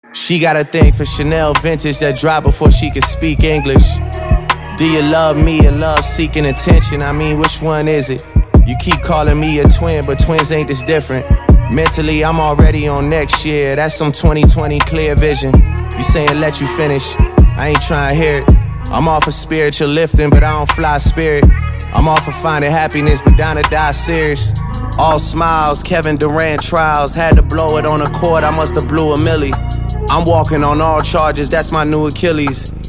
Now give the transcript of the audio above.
She got a thing for Chanel vintage that dropped before she could speak English. Do you love me or love seeking attention? I mean, which one is it? You keep calling me a twin, but twins ain't this different. Mentally, I'm already on next year. That's some 2020 clear vision. You saying let you finish, I ain't trying to hear it. I'm off of spiritual lifting, but I don't fly spirit. I'm off of finding happiness, but down to die serious. All smiles, Kevin Durant trials. Had to blow it on a court, I must have blew a milli. I'm walking on all charges, that's my new Achilles.